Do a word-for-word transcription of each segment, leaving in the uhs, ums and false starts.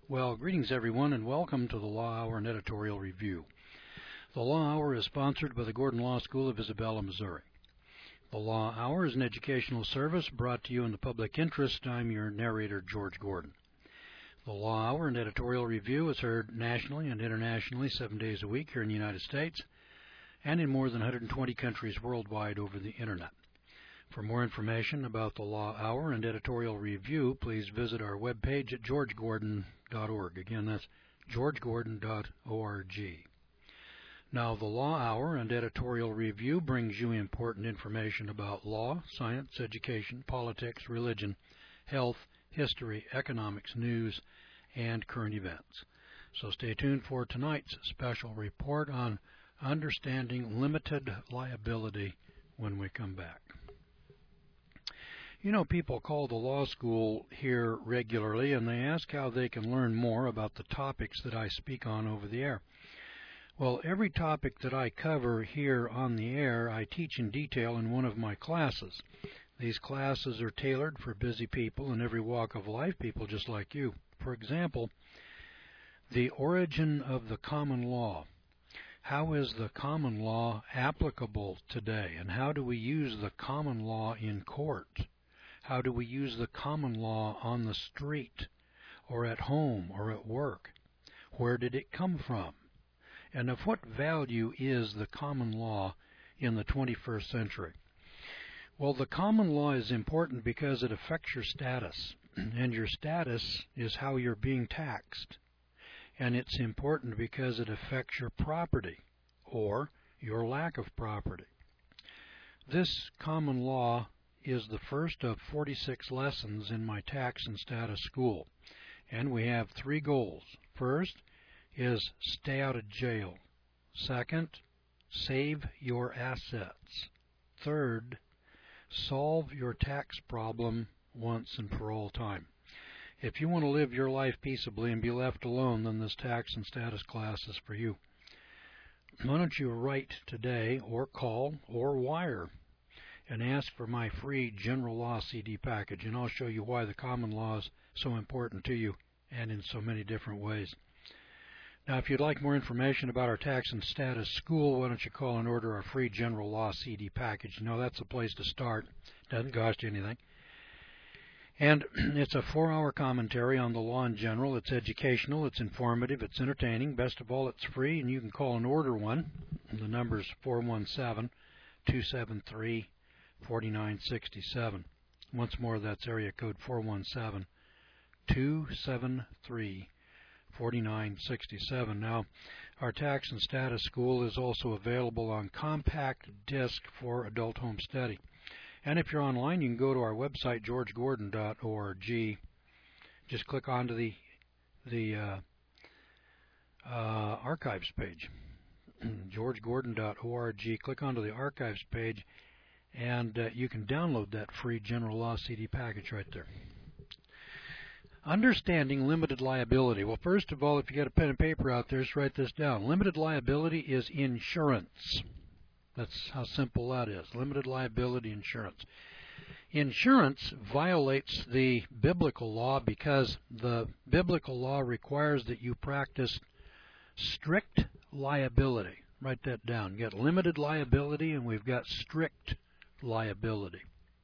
Well, greetings everyone, and welcome to the Law Hour and Editorial Review. The Law Hour is sponsored by the Gordon Law School of Isabella, Missouri. The Law Hour is an educational service brought to you in the public interest. I'm your narrator, George Gordon. The Law Hour and Editorial Review is heard nationally and internationally seven days a week here in the United States and in more than one hundred twenty countries worldwide over the Internet. For more information about the Law Hour and Editorial Review, please visit our webpage at george gordon dot org. Again, that's george gordon dot org. Now, the Law Hour and Editorial Review brings you important information about law, science, education, politics, religion, health, history, economics, news, and current events. So stay tuned for tonight's special report on understanding limited liability when we come back. You know, people call the law school here regularly, and they ask how they can learn more about the topics that I speak on over the air. Well, every topic that I cover here on the air, I teach in detail in one of my classes. These classes are tailored for busy people in every walk of life, people just like you. For example, the origin of the common law. How is the common law applicable today, and how do we use the common law in court? How do we use the common law on the street, or at home, or at work? Where did it come from? And of what value is the common law in the twenty-first century? Well, the common law is important because it affects your status, and your status is how you're being taxed. And it's important because it affects your property, or your lack of property. This common law is the first of forty-six lessons in my tax and status school, and we have three goals. First is stay out of jail. Second, save your assets. Third, solve your tax problem once and for all time. If you want to live your life peaceably and be left alone, then this tax and status class is for you. Why don't you write today, or call, or wire, and ask for my free General Law C D package, and I'll show you why the common law is so important to you and in so many different ways. Now, if you'd like more information about our tax and status school, why don't you call and order our free General Law C D package? You know, that's a place to start. Doesn't cost you anything. And it's a four-hour commentary on the law in general. It's educational, it's informative, it's entertaining. Best of all, it's free, and you can call and order one. The number's four one seven, two seven three, four nine six seven. Once more, that's area code four one seven, two seven three, four nine six seven. Now, our tax and status school is also available on compact disc for adult home study. And if you're online, you can go to our website, george gordon dot org. Just click onto the the uh, uh, archives page, george gordon dot org. Click onto the archives page, and uh, you can download that free General Law C D package right there. Understanding limited liability. Well, first of all, if you got a pen and paper out there, just write this down. Limited liability is insurance. That's how simple that is. Limited liability insurance. Insurance violates the biblical law because the biblical law requires that you practice strict liability. Write that down. You've got limited liability, and we've got strict liability.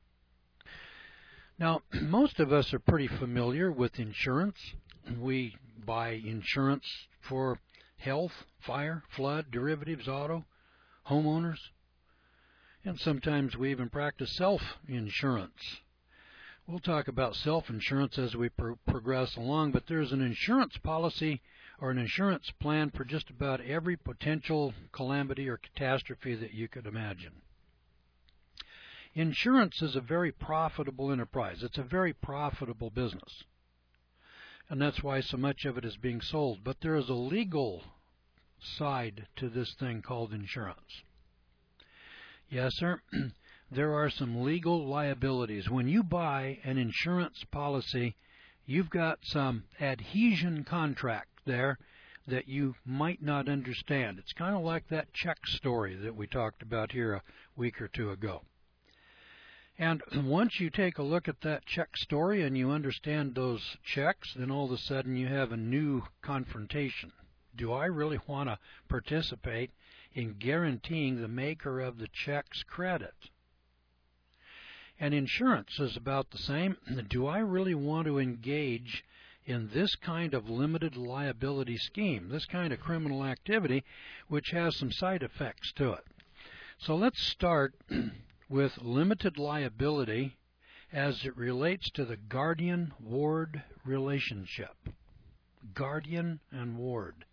Now, most of us are pretty familiar with insurance. We buy insurance for health, fire, flood, derivatives, auto, homeowners, and sometimes we even practice self-insurance. We'll talk about self-insurance as we pro progress along, but there's an insurance policy or an insurance plan for just about every potential calamity or catastrophe that you could imagine. Insurance is a very profitable enterprise. It's a very profitable business, and that's why so much of it is being sold. But there is a legal side to this thing called insurance. Yes, sir, there are some legal liabilities. When you buy an insurance policy, you've got some adhesion contract there that you might not understand. It's kind of like that check story that we talked about here a week or two ago. And once you take a look at that check story and you understand those checks, then all of a sudden you have a new confrontation. Do I really want to participate in guaranteeing the maker of the check's credit? And insurance is about the same. Do I really want to engage in this kind of limited liability scheme, this kind of criminal activity, which has some side effects to it? So let's start with limited liability as it relates to the guardian-ward relationship. Guardian and ward.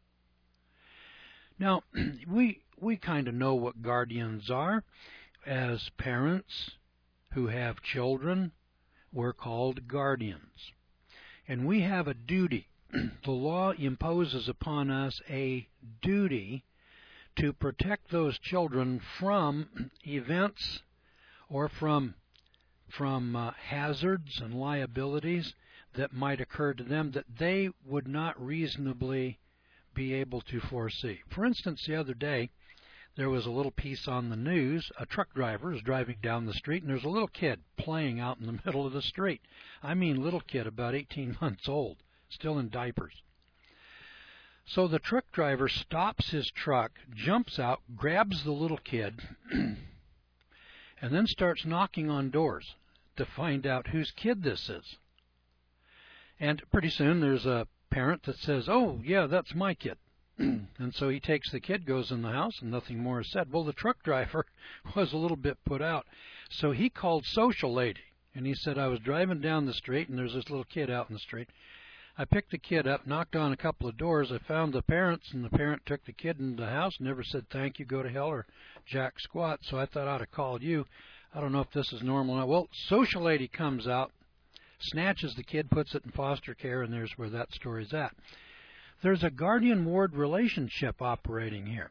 Now, we we kind of know what guardians are. As parents who have children, we're called guardians. And we have a duty. The law imposes upon us a duty to protect those children from events or from from uh, hazards and liabilities that might occur to them that they would not reasonably be able to foresee. For instance, the other day, there was a little piece on the news. A truck driver is driving down the street, and there's a little kid playing out in the middle of the street. I mean little kid, about eighteen months old, still in diapers. So the truck driver stops his truck, jumps out, grabs the little kid, and then starts knocking on doors to find out whose kid this is. And pretty soon there's a parent that says, "Oh, yeah, that's my kid." And so he takes the kid, goes in the house, and nothing more is said. Well, the truck driver was a little bit put out. So he called social lady, and he said, "I was driving down the street, and there's this little kid out in the street. I picked the kid up, knocked on a couple of doors. I found the parents, and the parent took the kid into the house, never said thank you, go to hell, or jack squat. So I thought I'd have called you. I don't know if this is normal or not." Well, social lady comes out, snatches the kid, puts it in foster care, and there's where that story's at. There's a guardian-ward relationship operating here.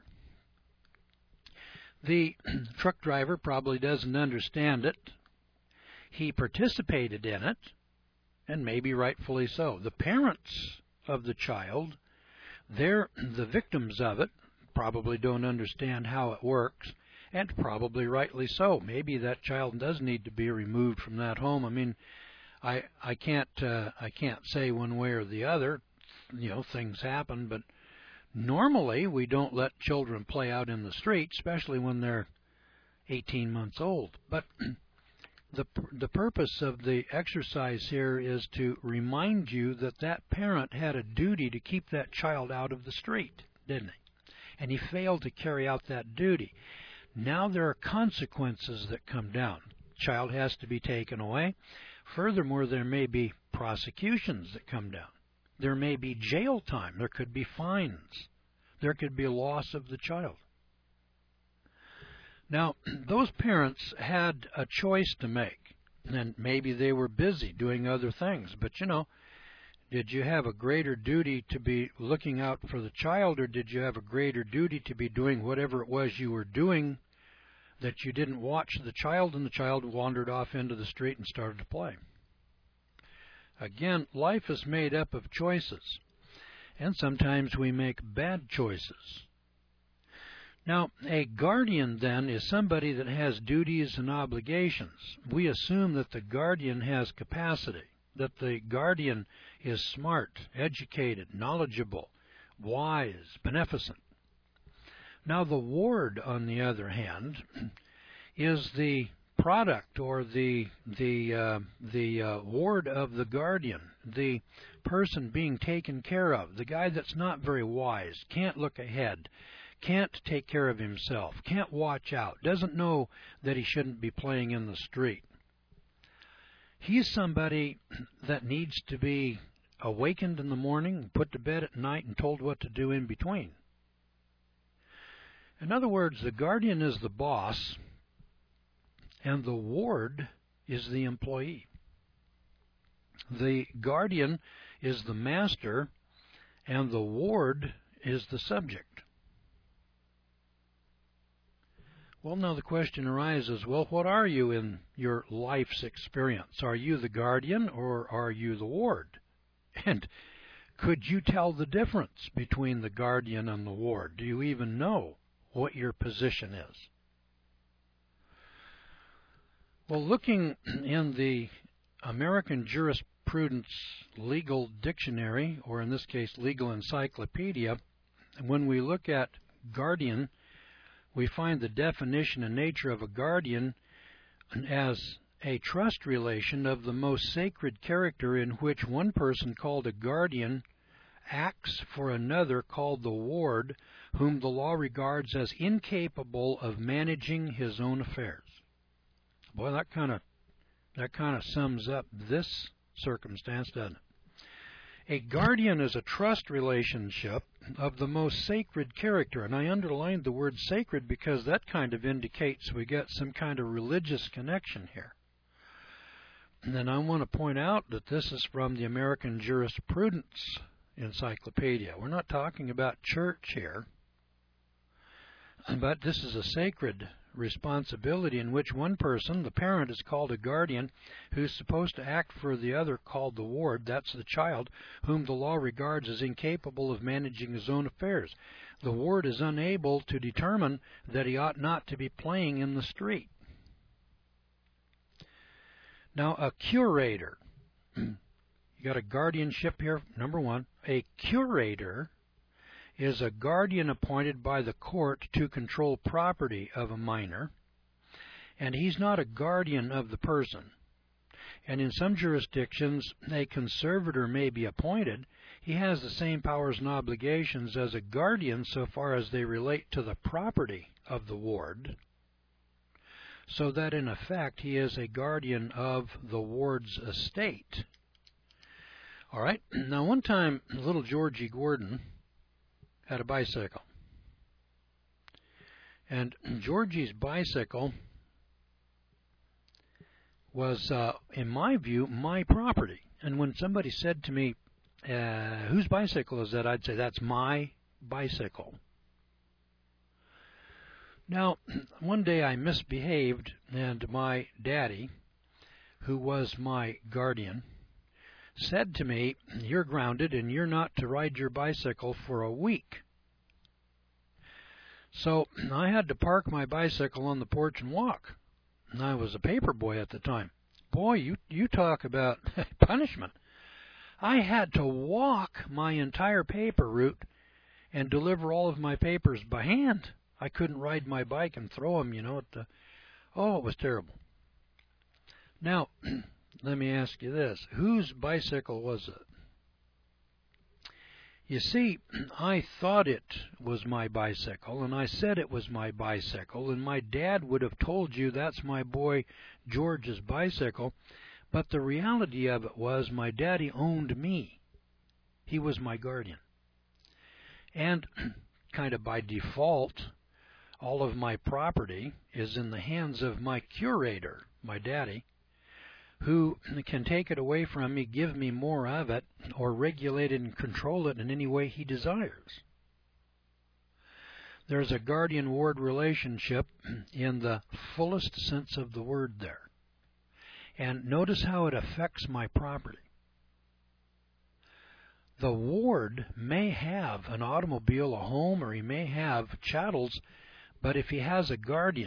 The truck driver probably doesn't understand it. He participated in it, and maybe rightfully so. The parents of the child, they're the victims of it, probably don't understand how it works, and probably rightly so. Maybe that child does need to be removed from that home. I mean, I I can't uh, I can't say one way or the other. You know, things happen, but normally we don't let children play out in the street, especially when they're eighteen months old. But the the purpose of the exercise here is to remind you that that parent had a duty to keep that child out of the street, didn't he? And he failed to carry out that duty. Now there are consequences that come down. Child has to be taken away. Furthermore, there may be prosecutions that come down. There may be jail time. There could be fines. There could be loss of the child. Now, those parents had a choice to make, and maybe they were busy doing other things. But, you know, did you have a greater duty to be looking out for the child, or did you have a greater duty to be doing whatever it was you were doing that you didn't watch the child, and the child wandered off into the street and started to play? Again, life is made up of choices, and sometimes we make bad choices. Now, a guardian, then, is somebody that has duties and obligations. We assume that the guardian has capacity, that the guardian is smart, educated, knowledgeable, wise, beneficent. Now, the ward, on the other hand, is the product or the the uh, the uh, ward of the guardian, the person being taken care of, the guy that's not very wise, can't look ahead, can't take care of himself, can't watch out, doesn't know that he shouldn't be playing in the street. He's somebody that needs to be awakened in the morning, put to bed at night, and told what to do in between. In other words, the guardian is the boss, and the ward is the employee. The guardian is the master, and the ward is the subject. Well, now the question arises, well, what are you in your life's experience? Are you the guardian or are you the ward? And could you tell the difference between the guardian and the ward? Do you even know what your position is? Well, looking in the American Jurisprudence Legal Dictionary, or in this case, Legal Encyclopedia, when we look at guardian, we find the definition and nature of a guardian as a trust relation of the most sacred character in which one person called a guardian acts for another called the ward, whom the law regards as incapable of managing his own affairs. Boy, that kind of that kind of sums up this circumstance, doesn't it? A guardian is a trust relationship of the most sacred character, and I underlined the word sacred because that kind of indicates we get some kind of religious connection here. And then I want to point out that this is from the American Jurisprudence Encyclopedia. We're not talking about church here, but this is a sacred responsibility in which one person, the parent, is called a guardian, who's supposed to act for the other, called the ward, that's the child, whom the law regards as incapable of managing his own affairs. The ward is unable to determine that he ought not to be playing in the street. Now, a curator. You got a guardianship here, number one. A curator is a guardian appointed by the court to control property of a minor, and he's not a guardian of the person. And in some jurisdictions, a conservator may be appointed. He has the same powers and obligations as a guardian so far as they relate to the property of the ward, so that in effect he is a guardian of the ward's estate. All right, now one time little Georgie Gordon had a bicycle. And Georgie's bicycle was, uh, in my view, my property. And when somebody said to me, uh, whose bicycle is that? I'd say, that's my bicycle. Now, one day I misbehaved, and my daddy, who was my guardian, said to me, you're grounded and you're not to ride your bicycle for a week. So I had to park my bicycle on the porch and walk. And I was a paper boy at the time. Boy, you, you talk about punishment. I had to walk my entire paper route and deliver all of my papers by hand. I couldn't ride my bike and throw them, you know. At the, oh, it was terrible. Now, let me ask you this. Whose bicycle was it? You see, I thought it was my bicycle, and I said it was my bicycle, and my dad would have told you that's my boy George's bicycle, but the reality of it was my daddy owned me. He was my guardian. And kind of by default, all of my property is in the hands of my curator, my daddy, who can take it away from me, give me more of it, or regulate it and control it in any way he desires. There's a guardian-ward relationship in the fullest sense of the word there. And notice how it affects my property. The ward may have an automobile, a home, or he may have chattels, but if he has a guardian,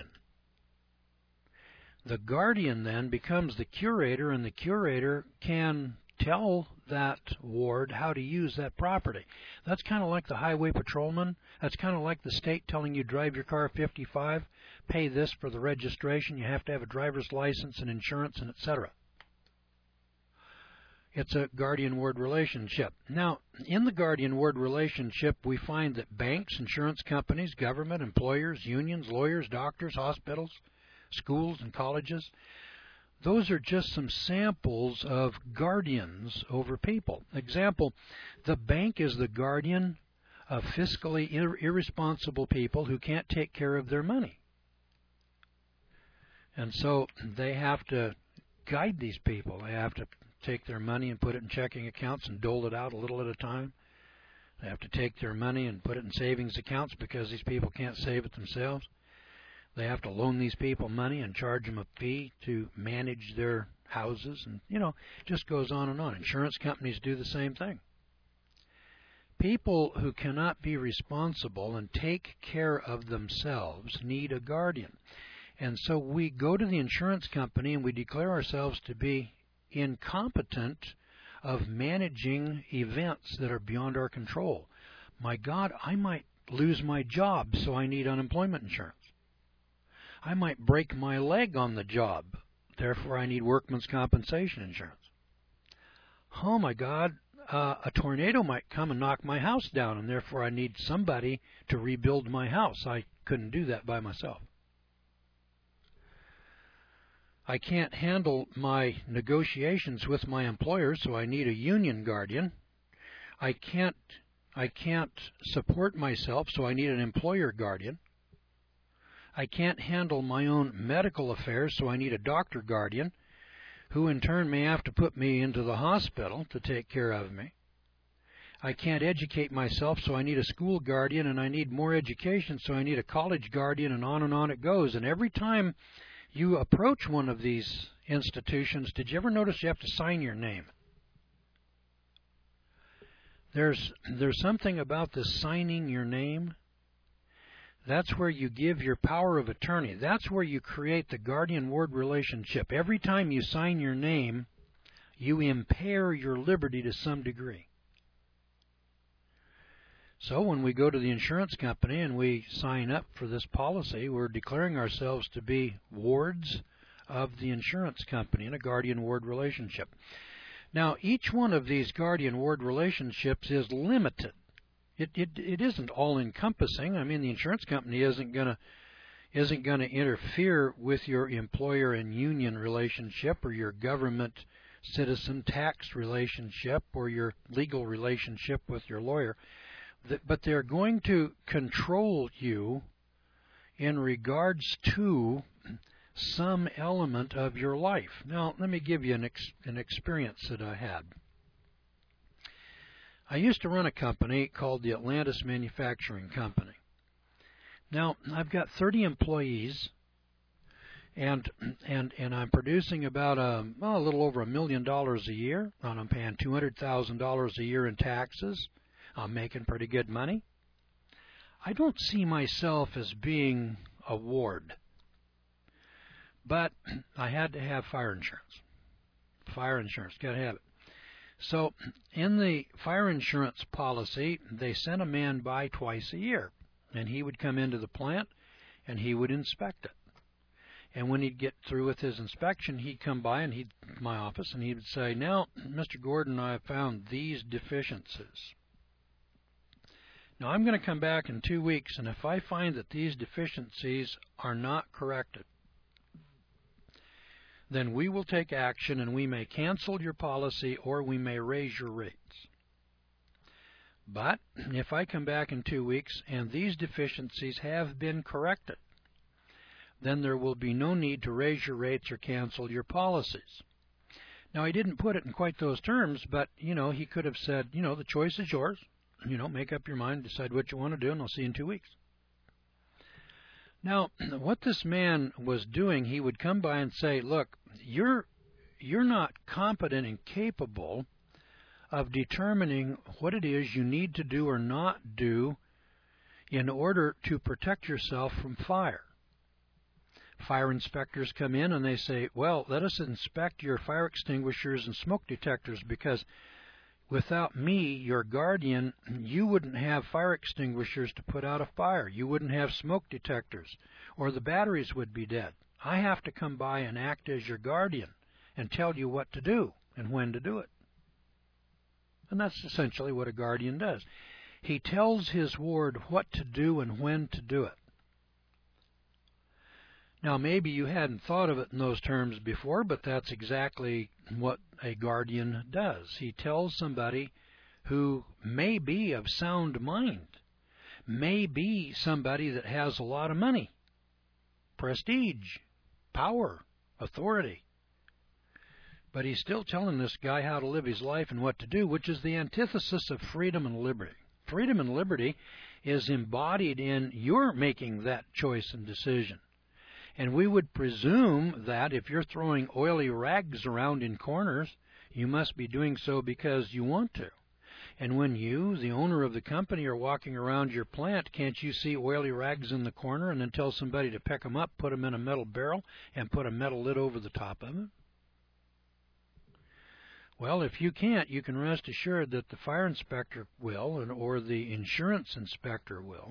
the guardian then becomes the curator, and the curator can tell that ward how to use that property. That's kind of like the highway patrolman. That's kind of like the state telling you drive your car fifty-five, pay this for the registration, you have to have a driver's license and insurance and et cetera. It's a guardian-ward relationship. Now, in the guardian-ward relationship, we find that banks, insurance companies, government, employers, unions, lawyers, doctors, hospitals, schools and colleges, those are just some samples of guardians over people. Example, the bank is the guardian of fiscally ir irresponsible people who can't take care of their money. And so they have to guide these people. They have to take their money and put it in checking accounts and dole it out a little at a time. They have to take their money and put it in savings accounts because these people can't save it themselves. They have to loan these people money and charge them a fee to manage their houses. And, you know, it just goes on and on. Insurance companies do the same thing. People who cannot be responsible and take care of themselves need a guardian. And so we go to the insurance company and we declare ourselves to be incompetent of managing events that are beyond our control. My God, I might lose my job, so I need unemployment insurance. I might break my leg on the job, therefore I need workman's compensation insurance. Oh my God, uh, a tornado might come and knock my house down, and therefore I need somebody to rebuild my house. I couldn't do that by myself. I can't handle my negotiations with my employer, so I need a union guardian. I can't I can't support myself, so I need an employer guardian. I can't handle my own medical affairs, so I need a doctor guardian, who in turn may have to put me into the hospital to take care of me. I can't educate myself, so I need a school guardian, and I need more education, so I need a college guardian, and on and on it goes. And every time you approach one of these institutions, did you ever notice you have to sign your name? There's there's something about this signing your name. That's where you give your power of attorney. That's where you create the guardian-ward relationship. Every time you sign your name, you impair your liberty to some degree. So when we go to the insurance company and we sign up for this policy, we're declaring ourselves to be wards of the insurance company in a guardian-ward relationship. Now, each one of these guardian-ward relationships is limited. It, it, it isn't all-encompassing. I mean, the insurance company isn't going to isn't going to interfere with your employer and union relationship or your government-citizen tax relationship or your legal relationship with your lawyer. But they're going to control you in regards to some element of your life. Now, let me give you an, ex an experience that I had. I used to run a company called the Atlantis Manufacturing Company. Now, I've got thirty employees, and and and I'm producing about a, well, a little over a million dollars a year, and I'm paying two hundred thousand dollars a year in taxes. I'm making pretty good money. I don't see myself as being a ward, but I had to have fire insurance. Fire insurance, got to have it. So in the fire insurance policy, they sent a man by twice a year, and he would come into the plant and he would inspect it. And when he'd get through with his inspection, he'd come by and he'd my office and he would say, "Now, Mister Gordon, I have found these deficiencies. Now I'm going to come back in two weeks, and if I find that these deficiencies are not corrected, then we will take action and we may cancel your policy or we may raise your rates. But if I come back in two weeks and these deficiencies have been corrected, then there will be no need to raise your rates or cancel your policies." Now, he didn't put it in quite those terms, but, you know, he could have said, you know, the choice is yours. You know, make up your mind, decide what you want to do, and I'll see you in two weeks. Now, what this man was doing, he would come by and say, look, you're, you're not competent and capable of determining what it is you need to do or not do in order to protect yourself from fire. Fire inspectors come in and they say, well, let us inspect your fire extinguishers and smoke detectors, because without me, your guardian, you wouldn't have fire extinguishers to put out a fire. You wouldn't have smoke detectors, or the batteries would be dead. I have to come by and act as your guardian and tell you what to do and when to do it. And that's essentially what a guardian does. He tells his ward what to do and when to do it. Now, maybe you hadn't thought of it in those terms before, but that's exactly what a guardian does. He tells somebody who may be of sound mind, may be somebody that has a lot of money, prestige, power, authority. But he's still telling this guy how to live his life and what to do, which is the antithesis of freedom and liberty. Freedom and liberty is embodied in your making that choice and decision. And we would presume that if you're throwing oily rags around in corners, you must be doing so because you want to. And when you, the owner of the company, are walking around your plant, can't you see oily rags in the corner and then tell somebody to pick them up, put them in a metal barrel, and put a metal lid over the top of it? Well, if you can't, you can rest assured that the fire inspector will, or the insurance inspector will.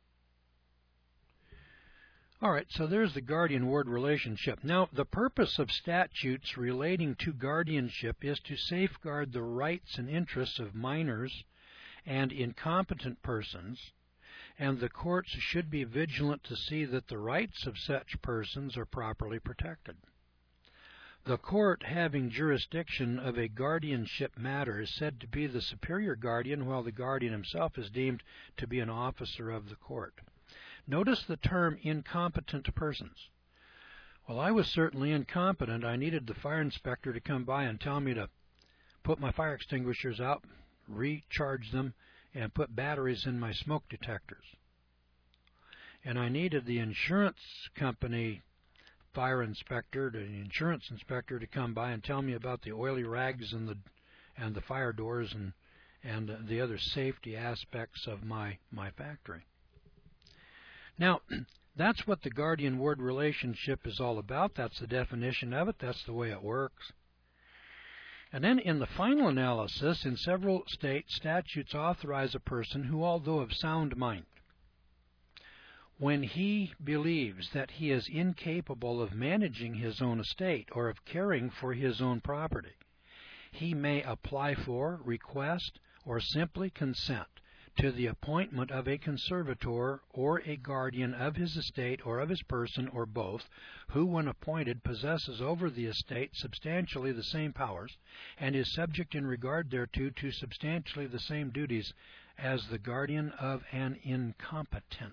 All right, so there's the guardian-ward relationship. Now, the purpose of statutes relating to guardianship is to safeguard the rights and interests of minors and incompetent persons, and the courts should be vigilant to see that the rights of such persons are properly protected. The court having jurisdiction of a guardianship matter is said to be the superior guardian, while the guardian himself is deemed to be an officer of the court. Notice the term incompetent persons. Well, I was certainly incompetent. I needed the fire inspector to come by and tell me to put my fire extinguishers out, recharge them, and put batteries in my smoke detectors. And I needed the insurance company fire inspector, the insurance inspector, to come by and tell me about the oily rags and the and the fire doors and and the other safety aspects of my my factory. Now, that's what the guardian-ward relationship is all about. That's the definition of it. That's the way it works. And then in the final analysis, in several states, statutes authorize a person who, although of sound mind, when he believes that he is incapable of managing his own estate or of caring for his own property, he may apply for, request, or simply consent to the appointment of a conservator or a guardian of his estate or of his person, or both, who, when appointed, possesses over the estate substantially the same powers and is subject in regard thereto to substantially the same duties as the guardian of an incompetent.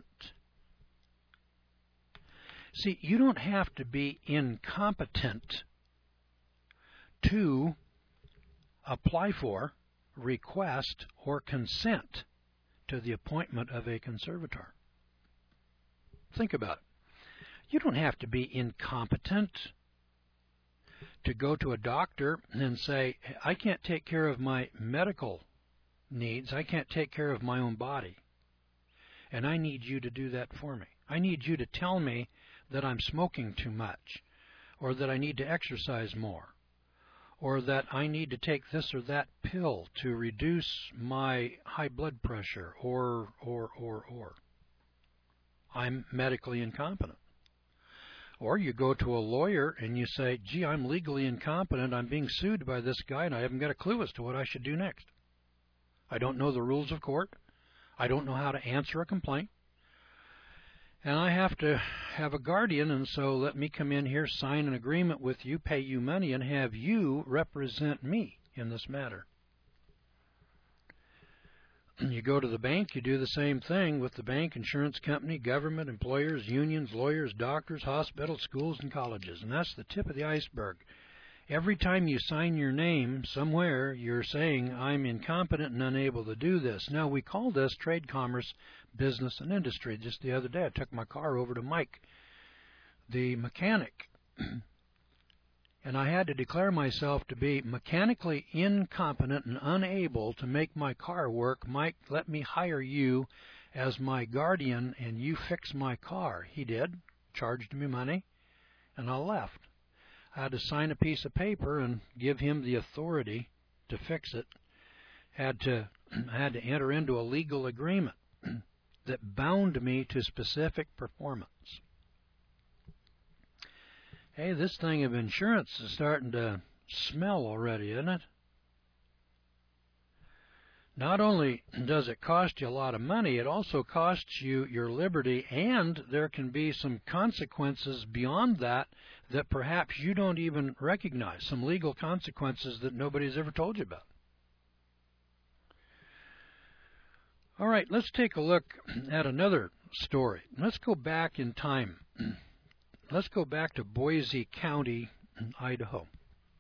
See, you don't have to be incompetent to apply for, request, or consent to the appointment of a conservator. Think about it. You don't have to be incompetent to go to a doctor and say, I can't take care of my medical needs. I can't take care of my own body. And I need you to do that for me. I need you to tell me that I'm smoking too much, or that I need to exercise more, or that I need to take this or that pill to reduce my high blood pressure, or, or, or, or. I'm medically incompetent. Or you go to a lawyer and you say, gee, I'm legally incompetent. I'm being sued by this guy, and I haven't got a clue as to what I should do next. I don't know the rules of court. I don't know how to answer a complaint. And I have to have a guardian, and so let me come in here, sign an agreement with you, pay you money, and have you represent me in this matter. You go to the bank, you do the same thing with the bank, insurance company, government, employers, unions, lawyers, doctors, hospitals, schools, and colleges. And that's the tip of the iceberg. Every time you sign your name somewhere, you're saying, I'm incompetent and unable to do this. Now, we call this trade, commerce, business, and industry. Just the other day, I took my car over to Mike, the mechanic, and I had to declare myself to be mechanically incompetent and unable to make my car work. Mike, let me hire you as my guardian, and you fix my car. He did, charged me money, and I left. I had to sign a piece of paper and give him the authority to fix it. Had to, had to enter into a legal agreement that bound me to specific performance. Hey, this thing of insurance is starting to smell already, isn't it? Not only does it cost you a lot of money, it also costs you your liberty, and there can be some consequences beyond that that perhaps you don't even recognize, some legal consequences that nobody's ever told you about. All right, let's take a look at another story. Let's go back in time. Let's go back to Boise County, Idaho.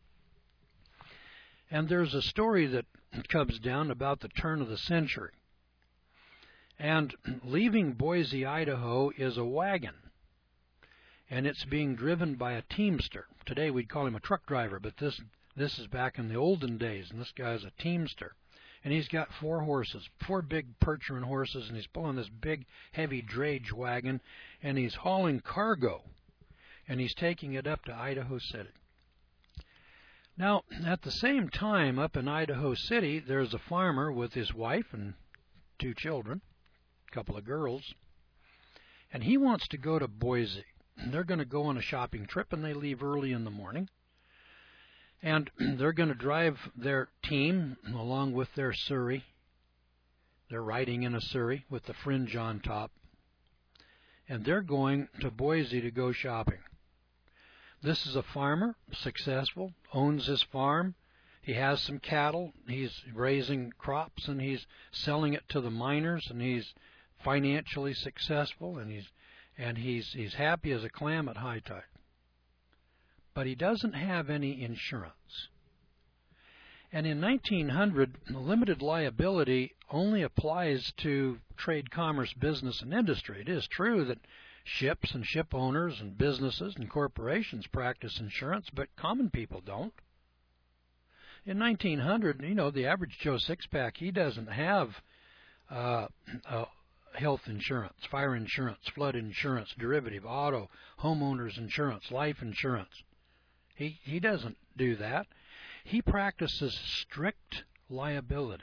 And there's a story that comes down about the turn of the century. And leaving Boise, Idaho is a wagon. And it's being driven by a teamster. Today we'd call him a truck driver, but this this is back in the olden days, and this guy's a teamster. and he's got four horses, four big Percheron horses, and he's pulling this big, heavy drage wagon, and he's hauling cargo, and he's taking it up to Idaho City. Now, at the same time, up in Idaho City, there's a farmer with his wife and two children, a couple of girls, and he wants to go to Boise. They're going to go on a shopping trip, and they leave early in the morning. And they're going to drive their team along with their surrey. They're riding in a surrey with the fringe on top. And they're going to Boise to go shopping. This is a farmer, successful, owns his farm. He has some cattle. He's raising crops, and he's selling it to the miners, and he's financially successful, and he's and he's he's happy as a clam at high tide. But he doesn't have any insurance. And in nineteen hundred, limited liability only applies to trade, commerce, business, and industry. It is true that ships and ship owners and businesses and corporations practice insurance, but common people don't. In nineteen hundred, you know, the average Joe Sixpack, he doesn't have uh, uh, health insurance, fire insurance, flood insurance, derivative, auto, homeowners insurance, life insurance. He, he doesn't do that. He practices strict liability.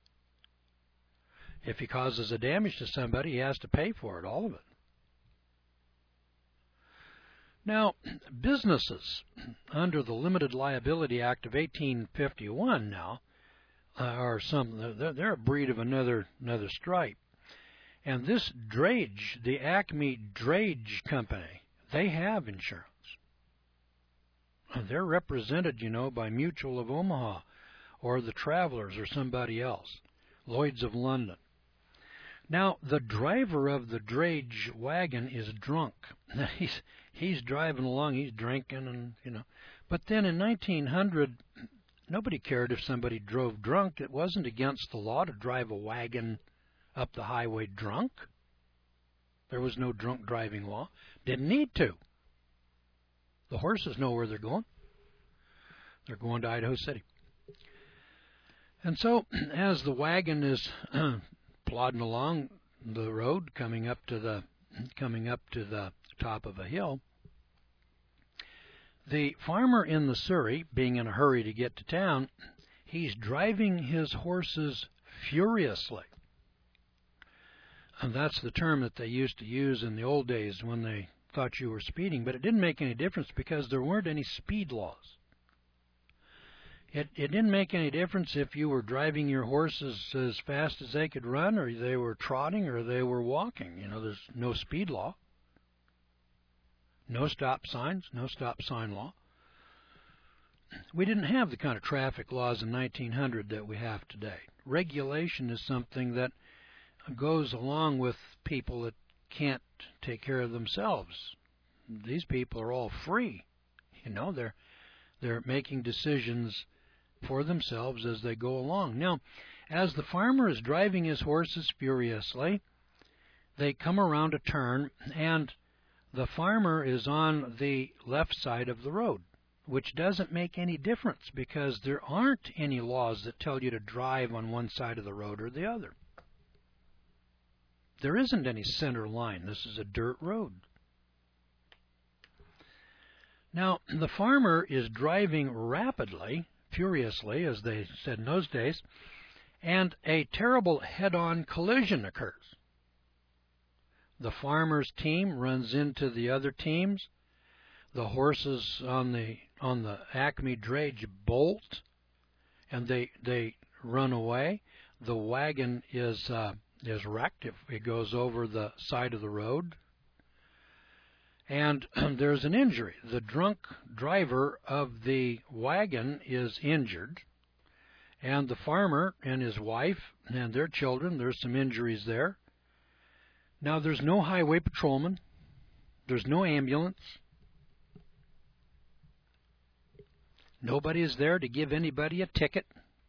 If he causes a damage to somebody, he has to pay for it, all of it. Now, businesses under the Limited Liability Act of eighteen fifty-one now uh, are some, they're, they're a breed of another another stripe. And this drage, the Acme Drage Company, they have insurance. They're represented, you know, by Mutual of Omaha or the Travelers or somebody else, Lloyd's of London. Now, the driver of the drage wagon is drunk. He's he's driving along, he's drinking, and you know. But then in nineteen hundred, nobody cared if somebody drove drunk. It wasn't against the law to drive a wagon up the highway drunk. There was no drunk driving law. Didn't need to. The horses know where they're going. They're going to Idaho City. And so, as the wagon is plodding along the road, coming up to the coming up to the top of a hill, the farmer in the surrey, being in a hurry to get to town, he's driving his horses furiously. And that's the term that they used to use in the old days when they thought you were speeding, but it didn't make any difference because there weren't any speed laws. It, it didn't make any difference if you were driving your horses as fast as they could run, or they were trotting, or they were walking. You know, there's no speed law. No stop signs, no stop sign law. We didn't have the kind of traffic laws in nineteen hundred that we have today. Regulation is something that goes along with people that can't take care of themselves. These people are all free. You know, they're they're making decisions for themselves as they go along. Now, as the farmer is driving his horses furiously, they come around a turn, and the farmer is on the left side of the road, which doesn't make any difference because there aren't any laws that tell you to drive on one side of the road or the other. There isn't any center line. This is a dirt road. Now, the farmer is driving rapidly, furiously, as they said in those days, and a terrible head-on collision occurs. The farmer's team runs into the other teams. The horses on the on the Acme drage bolt, and they they run away. The wagon is uh, is wrecked. It, it goes over the side of the road, and there's an injury. The drunk driver of the wagon is injured, and the farmer and his wife and their children, there's some injuries there. Now, there's no highway patrolman. There's no ambulance. Nobody is there to give anybody a ticket.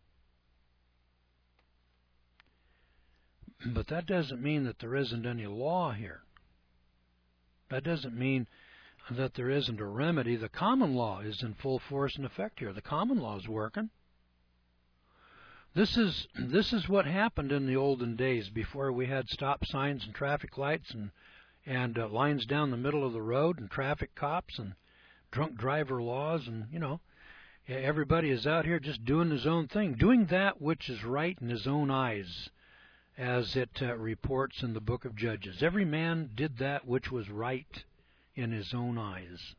But that doesn't mean that there isn't any law here. That doesn't mean that there isn't a remedy. The common law is in full force and effect here. The common law is working. This is this is what happened in the olden days before we had stop signs and traffic lights and and uh, lines down the middle of the road and traffic cops and drunk driver laws, and you know, everybody is out here just doing his own thing, doing that which is right in his own eyes, as it uh, reports in the book of Judges. Every man did that which was right in his own eyes.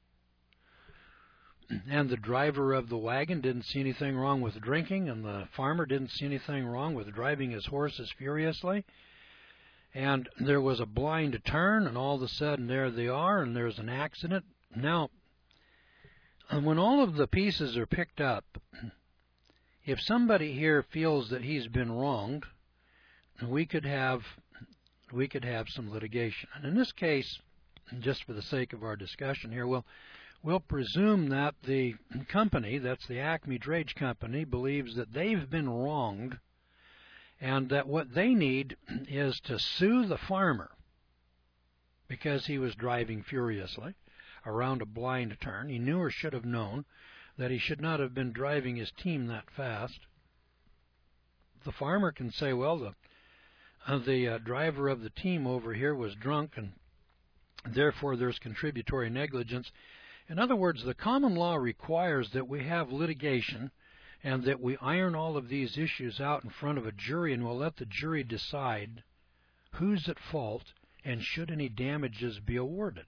And the driver of the wagon didn't see anything wrong with drinking, and the farmer didn't see anything wrong with driving his horses furiously. And there was a blind turn, and all of a sudden there they are, and there's an accident. Now, when all of the pieces are picked up, if somebody here feels that he's been wronged, we could have we could have some litigation. And in this case, just for the sake of our discussion here, we'll we'll presume that the company, that's the Acme Drage Company, believes that they've been wronged, and that what they need is to sue the farmer because he was driving furiously around a blind turn. He knew or should have known that he should not have been driving his team that fast. The farmer can say, well, the uh, the uh, driver of the team over here was drunk, and therefore there's contributory negligence. In other words, the common law requires that we have litigation and that we iron all of these issues out in front of a jury, and we'll let the jury decide who's at fault and should any damages be awarded.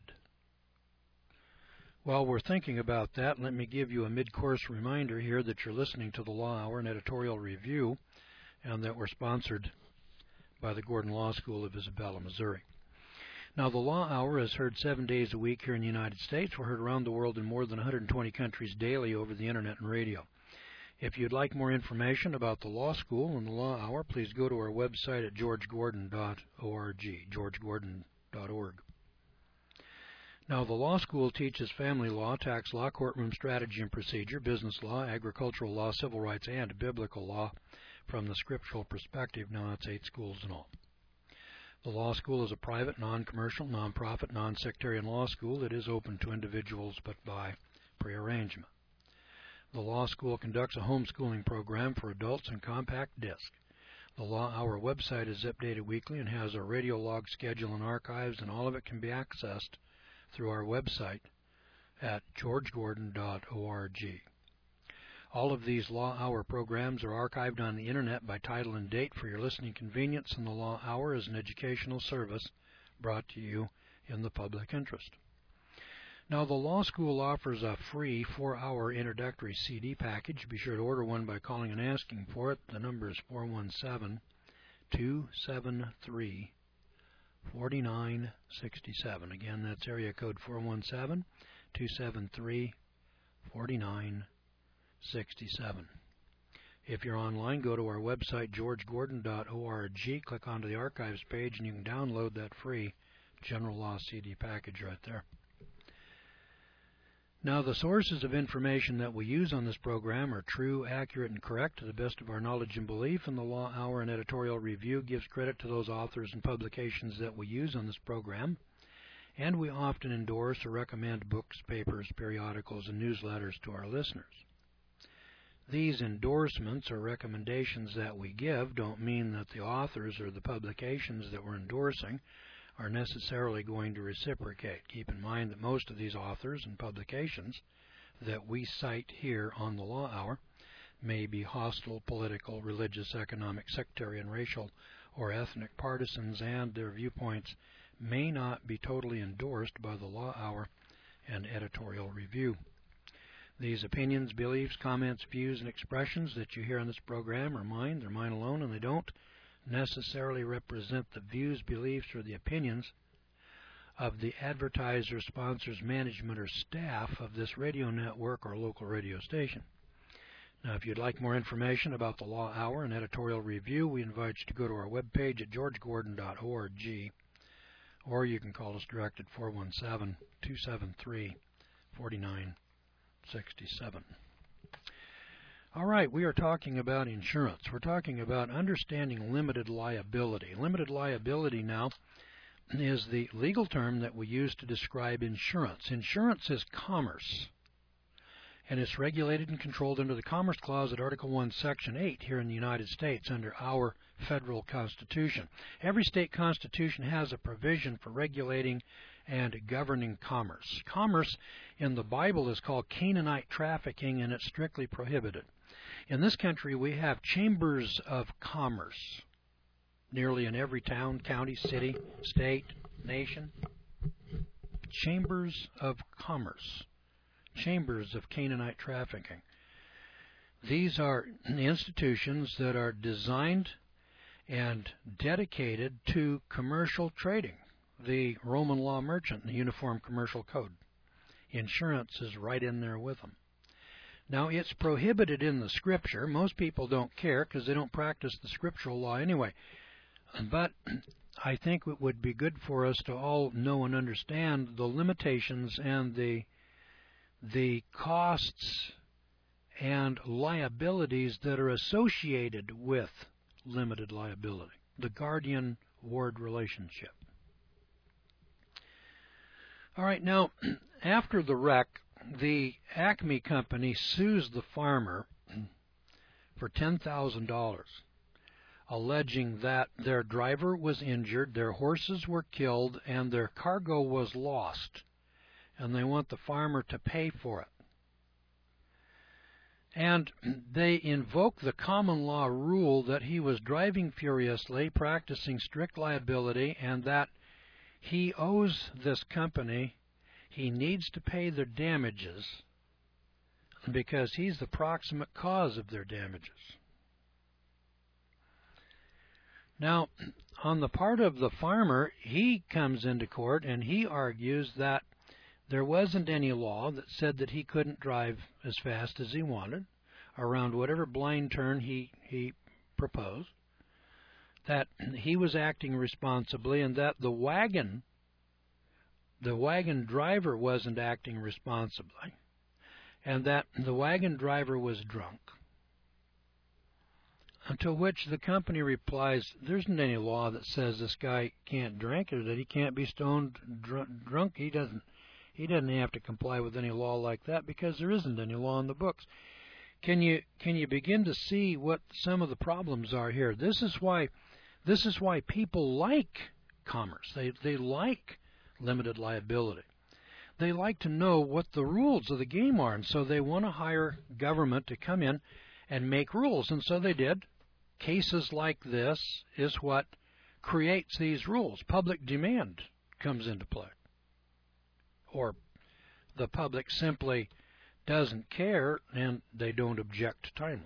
While we're thinking about that, let me give you a mid-course reminder here that you're listening to the Law Hour and Editorial Review, and that we're sponsored by the Gordon Law School of Isabella, Missouri. Now, the Law Hour is heard seven days a week here in the United States. We're heard around the world in more than one hundred twenty countries daily over the Internet and radio. If you'd like more information about the Law School and the Law Hour, please go to our website at george gordon dot org, george gordon dot org. Now, the law school teaches family law, tax law, courtroom strategy and procedure, business law, agricultural law, civil rights, and biblical law from the scriptural perspective. Now, that's eight schools in all. The law school is a private, non-commercial, non-profit, non-sectarian law school that is open to individuals but by prearrangement. The law school conducts a homeschooling program for adults in compact disc. The Law Hour website is updated weekly and has a radio log schedule and archives, and all of it can be accessed through our website at george gordon dot org. All of these Law Hour programs are archived on the Internet by title and date for your listening convenience, and the Law Hour is an educational service brought to you in the public interest. Now, the law school offers a free four-hour introductory C D package. Be sure to order one by calling and asking for it. The number is four one seven, two seven three, four nine six seven. Again, that's area code four one seven, two seven three, four nine six seven. If you're online, go to our website, george gordon dot org, click onto the archives page, and you can download that free general law C D package right there. Now, the sources of information that we use on this program are true, accurate, and correct to the best of our knowledge and belief, and the Law Hour and Editorial Review gives credit to those authors and publications that we use on this program, and we often endorse or recommend books, papers, periodicals, and newsletters to our listeners. These endorsements or recommendations that we give don't mean that the authors or the publications that we're endorsing are necessarily going to reciprocate. Keep in mind that most of these authors and publications that we cite here on the Law Hour may be hostile, political, religious, economic, sectarian, racial, or ethnic partisans, and their viewpoints may not be totally endorsed by the Law Hour and Editorial Review. These opinions, beliefs, comments, views, and expressions that you hear on this program are mine. They're mine alone, and they don't necessarily represent the views, beliefs, or the opinions of the advertiser, sponsors, management, or staff of this radio network or local radio station. Now, if you'd like more information about the Law Hour and Editorial Review, we invite you to go to our webpage at george gordon dot org, or you can call us direct at four one seven, two seven three, four nine six seven. All right, we are talking about insurance. We're talking about understanding limited liability. Limited liability now is the legal term that we use to describe insurance. Insurance is commerce, and it's regulated and controlled under the Commerce Clause at Article one, Section eight here in the United States under our federal Constitution. Every state constitution has a provision for regulating and governing commerce. Commerce in the Bible is called Canaanite trafficking, and it's strictly prohibited. In this country, we have chambers of commerce, nearly in every town, county, city, state, nation. Chambers of commerce. Chambers of Canaanite trafficking. These are institutions that are designed and dedicated to commercial trading. The Roman law merchant, the Uniform Commercial Code. Insurance is right in there with them. Now, it's prohibited in the Scripture. Most people don't care because they don't practice the scriptural law anyway. But I think it would be good for us to all know and understand the limitations and the the costs and liabilities that are associated with limited liability, the guardian-ward relationship. All right, now, after the wreck, the Acme Company sues the farmer for ten thousand dollars, alleging that their driver was injured, their horses were killed, and their cargo was lost, and they want the farmer to pay for it. And they invoke the common law rule that he was driving furiously, practicing strict liability, and that he owes this company, he needs to pay their damages because he's the proximate cause of their damages. Now, on the part of the farmer, he comes into court and he argues that there wasn't any law that said that he couldn't drive as fast as he wanted around whatever blind turn he, he proposed, that he was acting responsibly, and that the wagon, the wagon driver wasn't acting responsibly, and that the wagon driver was drunk. To which the company replies, there isn't any law that says this guy can't drink or that he can't be stoned dr drunk. He doesn't he doesn't have to comply with any law like that because there isn't any law in the books. Can you can you begin to see what some of the problems are here? This is why this is why people like commerce. They they like limited liability. They like to know what the rules of the game are, and so they want to hire government to come in and make rules, and so they did. Cases like this is what creates these rules. Public demand comes into play. Or the public simply doesn't care and they don't object timely.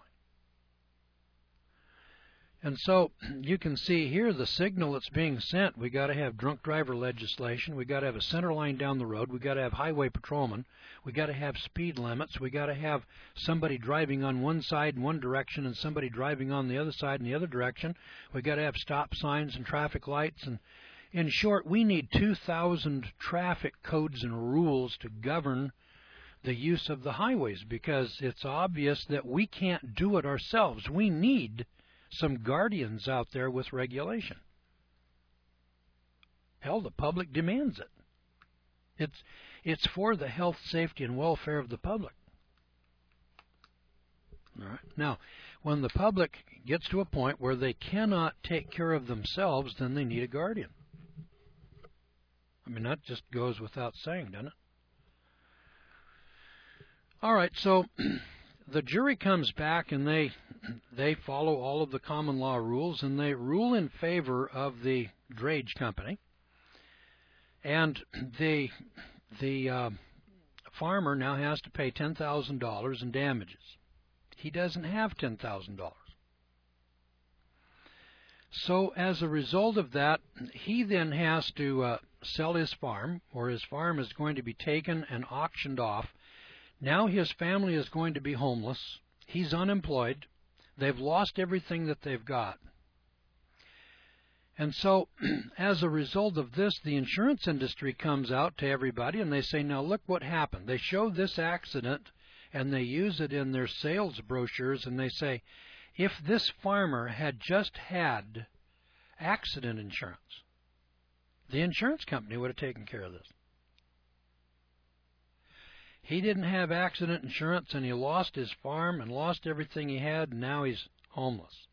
And so you can see here the signal that's being sent. We got to have drunk driver legislation. We got to have a center line down the road. We got to have highway patrolmen. We got to have speed limits. We got to have somebody driving on one side in one direction and somebody driving on the other side in the other direction. We got to have stop signs and traffic lights. And in short, we need two thousand traffic codes and rules to govern the use of the highways, because it's obvious that we can't do it ourselves. We need some guardians out there with regulation. Hell, the public demands it. It's, it's for the health, safety, and welfare of the public. All right. Now, when the public gets to a point where they cannot take care of themselves, then they need a guardian. I mean, that just goes without saying, doesn't it? All right, so the jury comes back and they they follow all of the common law rules, and they rule in favor of the drayage company. And the the uh, farmer now has to pay ten thousand dollars in damages. He doesn't have ten thousand dollars. So as a result of that, he then has to uh, sell his farm, or his farm is going to be taken and auctioned off. Now his family is going to be homeless. He's unemployed. They've lost everything that they've got. And so as a result of this, the insurance industry comes out to everybody and they say, now look what happened. They show this accident and they use it in their sales brochures, and they say, if this farmer had just had accident insurance, the insurance company would have taken care of this. He didn't have accident insurance, and he lost his farm and lost everything he had, and now he's homeless.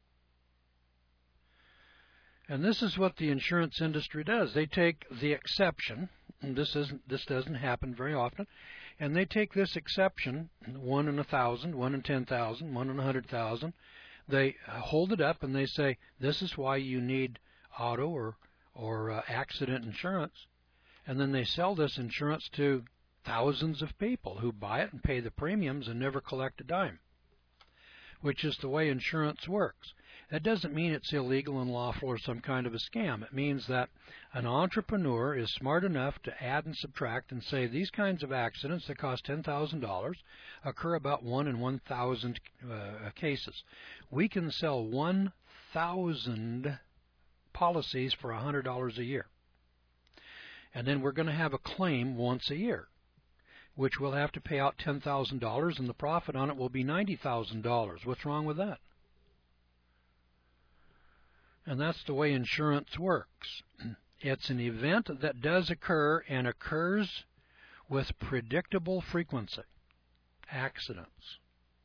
And this is what the insurance industry does. They take the exception, and this isn't this doesn't happen very often, and they take this exception, one in a thousand, one in ten thousand, one in a hundred thousand. They hold it up and they say, this is why you need auto or or uh, accident insurance, and then they sell this insurance to thousands of people who buy it and pay the premiums and never collect a dime, which is the way insurance works. That doesn't mean it's illegal, unlawful, or some kind of a scam. It means that an entrepreneur is smart enough to add and subtract and say these kinds of accidents that cost ten thousand dollars occur about one in one thousand uh, cases. We can sell one thousand policies for one hundred dollars a year. And then we're going to have a claim once a year, which we'll have to pay out ten thousand dollars, and the profit on it will be ninety thousand dollars. What's wrong with that? And that's the way insurance works. It's an event that does occur and occurs with predictable frequency. Accidents.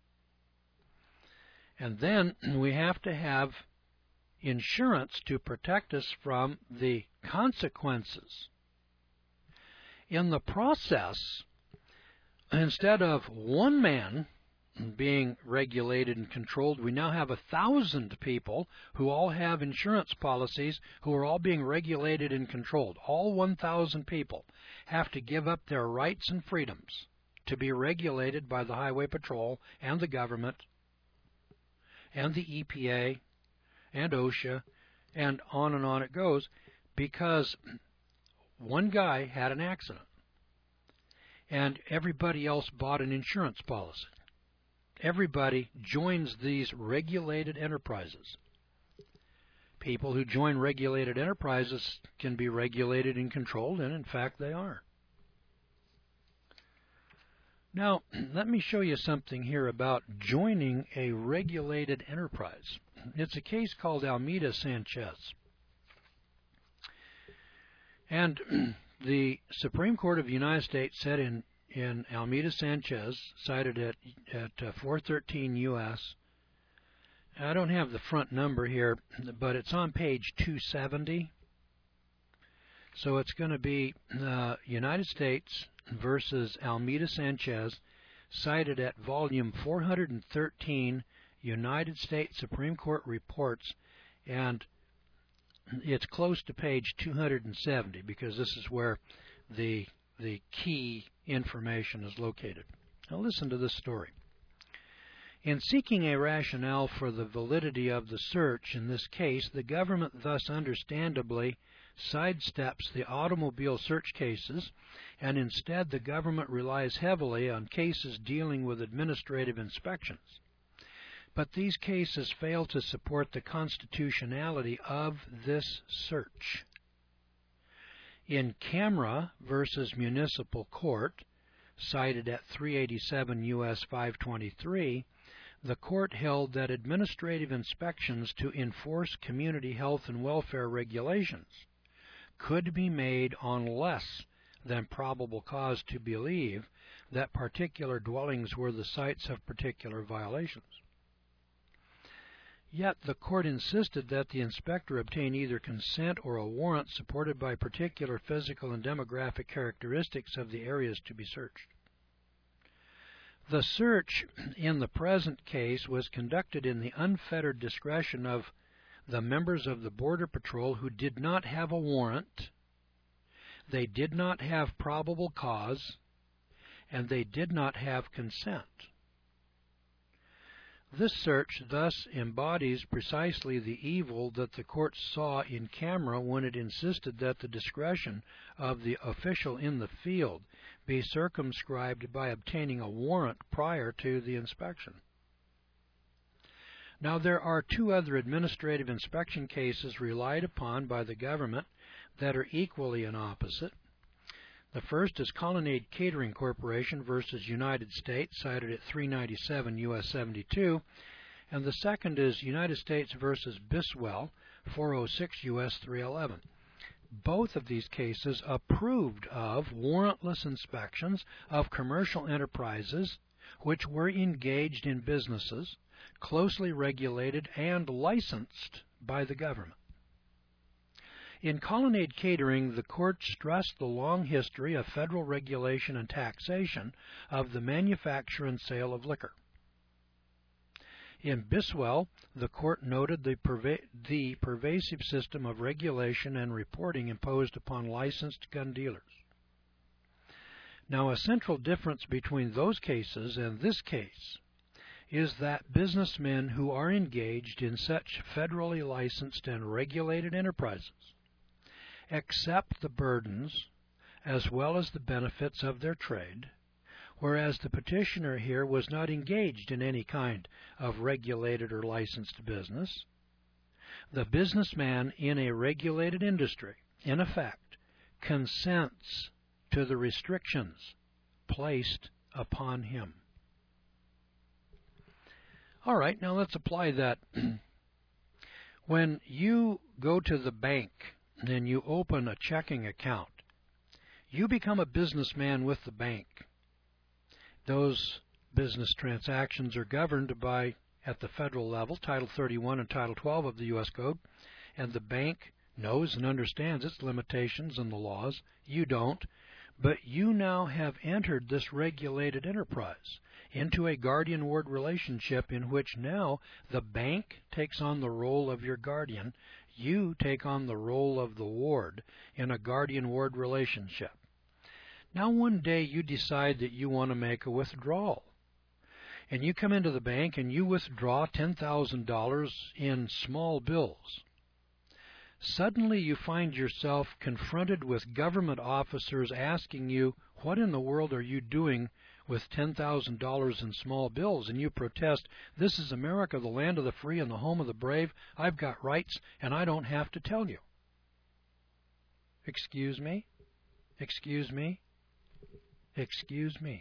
And then we have to have insurance to protect us from the consequences. In the process, instead of one man being regulated and controlled, we now have a thousand people who all have insurance policies who are all being regulated and controlled. All one thousand people have to give up their rights and freedoms to be regulated by the Highway Patrol and the government and the E P A and OSHA, and on and on it goes, because one guy had an accident and everybody else bought an insurance policy. Everybody joins these regulated enterprises. People who join regulated enterprises can be regulated and controlled, and in fact they are. Now, let me show you something here about joining a regulated enterprise. It's a case called Almeida Sanchez. And the Supreme Court of the United States said in in Almeida Sanchez, cited at, at uh, four thirteen U S I don't have the front number here, but it's on page two seventy. So it's going to be uh, United States versus Almeida Sanchez, cited at volume four thirteen, United States Supreme Court Reports, and it's close to page two seventy because this is where the the key information is located. Now listen to this story. In seeking a rationale for the validity of the search in this case, the government thus understandably sidesteps the automobile search cases, and instead the government relies heavily on cases dealing with administrative inspections. But these cases fail to support the constitutionality of this search. In Camera versus Municipal Court, cited at three eighty-seven U S five twenty-three, the court held that administrative inspections to enforce community health and welfare regulations could be made on less than probable cause to believe that particular dwellings were the sites of particular violations. Yet the court insisted that the inspector obtain either consent or a warrant supported by particular physical and demographic characteristics of the areas to be searched. The search in the present case was conducted in the unfettered discretion of the members of the Border Patrol who did not have a warrant, they did not have probable cause, and they did not have consent. This search thus embodies precisely the evil that the court saw in Camera when it insisted that the discretion of the official in the field be circumscribed by obtaining a warrant prior to the inspection. Now, there are two other administrative inspection cases relied upon by the government that are equally an opposite. The first is Colonnade Catering Corporation versus United States, cited at three ninety-seven U S seventy-two, and the second is United States versus Biswell, four oh six U S three eleven. both of these cases approved of warrantless inspections of commercial enterprises which were engaged in businesses closely regulated and licensed by the government. In Colonnade Catering, the court stressed the long history of federal regulation and taxation of the manufacture and sale of liquor. In Biswell, the court noted the, perva the pervasive system of regulation and reporting imposed upon licensed gun dealers. Now, a central difference between those cases and this case is that businessmen who are engaged in such federally licensed and regulated enterprises accept the burdens as well as the benefits of their trade, whereas the petitioner here was not engaged in any kind of regulated or licensed business. The businessman in a regulated industry, in effect, consents to the restrictions placed upon him. All right, now let's apply that. When you go to the bank and you open a checking account, you become a businessman with the bank. Those business transactions are governed by, at the federal level, Title thirty-one and Title twelve of the U S Code, and the bank knows and understands its limitations and the laws. You don't, but you now have entered this regulated enterprise into a guardian-ward relationship in which now the bank takes on the role of your guardian. You take on the role of the ward in a guardian-ward relationship. Now one day you decide that you want to make a withdrawal. And you come into the bank and you withdraw ten thousand dollars in small bills. Suddenly you find yourself confronted with government officers asking you, what in the world are you doing with ten thousand dollars in small bills? And you protest, this is America, the land of the free and the home of the brave. I've got rights and I don't have to tell you. Excuse me? Excuse me? Excuse me.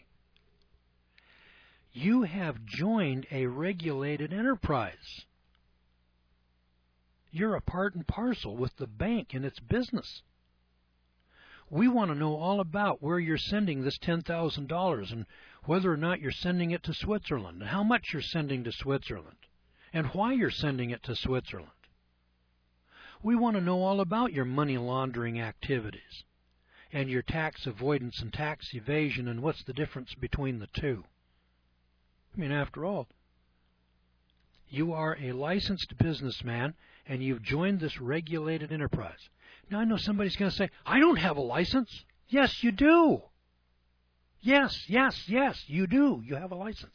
You have joined a regulated enterprise. You're a part and parcel with the bank and its business. We want to know all about where you're sending this ten thousand dollars and whether or not you're sending it to Switzerland, and how much you're sending to Switzerland, and why you're sending it to Switzerland. We want to know all about your money laundering activities and your tax avoidance and tax evasion, and what's the difference between the two. I mean, after all, you are a licensed businessman and you've joined this regulated enterprise. Now I know somebody's going to say, I don't have a license. Yes, you do. Yes, yes, yes, you do. You have a license.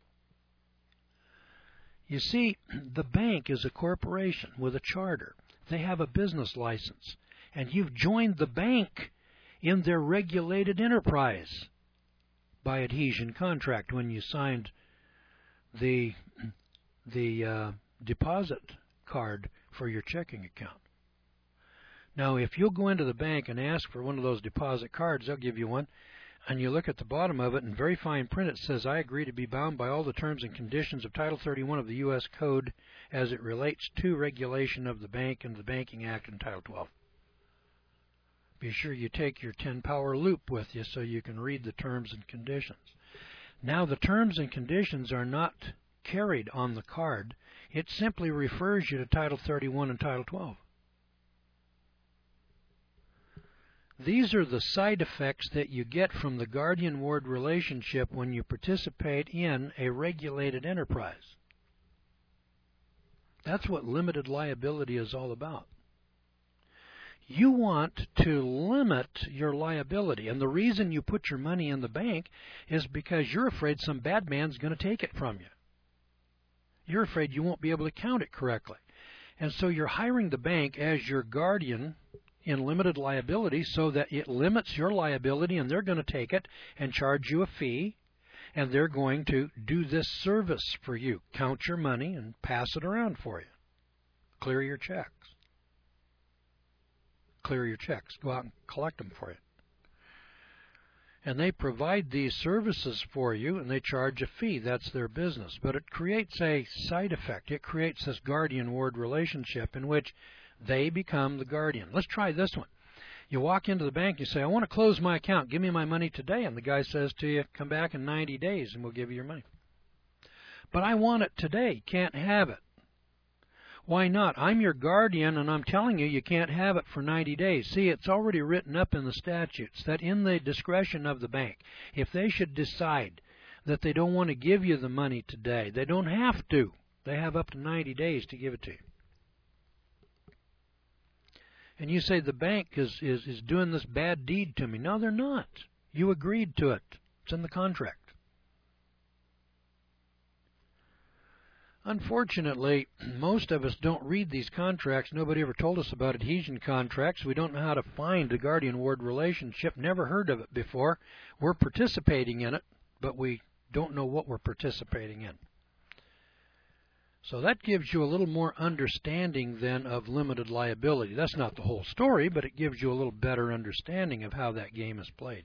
You see, the bank is a corporation with a charter. They have a business license. And you've joined the bank in their regulated enterprise by adhesion contract when you signed the, the uh, deposit card for your checking account. Now, if you'll go into the bank and ask for one of those deposit cards, they'll give you one, and you look at the bottom of it, in very fine print it says, I agree to be bound by all the terms and conditions of Title thirty-one of the U S Code as it relates to regulation of the bank and the Banking Act and Title twelve. Be sure you take your ten power loop with you so you can read the terms and conditions. Now, the terms and conditions are not carried on the card. It simply refers you to Title thirty-one and Title twelve. These are the side effects that you get from the guardian-ward relationship when you participate in a regulated enterprise. That's what limited liability is all about. You want to limit your liability, and the reason you put your money in the bank is because you're afraid some bad man's going to take it from you. You're afraid you won't be able to count it correctly. And so you're hiring the bank as your guardian in limited liability so that it limits your liability, and they're going to take it and charge you a fee, and they're going to do this service for you, count your money and pass it around for you, clear your checks. Clear your checks. Go out and collect them for you. And they provide these services for you, and they charge a fee. That's their business. But it creates a side effect. It creates this guardian-ward relationship in which they become the guardian. Let's try this one. You walk into the bank, you say, I want to close my account, give me my money today. And the guy says to you, come back in ninety days and we'll give you your money. But I want it today, can't have it. Why not? I'm your guardian and I'm telling you you can't have it for ninety days. See, it's already written up in the statutes that in the discretion of the bank, if they should decide that they don't want to give you the money today, they don't have to. They have up to ninety days to give it to you. And you say the bank is, is, is doing this bad deed to me. No, they're not. You agreed to it. It's in the contract. Unfortunately, most of us don't read these contracts. Nobody ever told us about adhesion contracts. We don't know how to find a guardian-ward relationship. Never heard of it before. We're participating in it, but we don't know what we're participating in. So that gives you a little more understanding then of limited liability. That's not the whole story, but it gives you a little better understanding of how that game is played.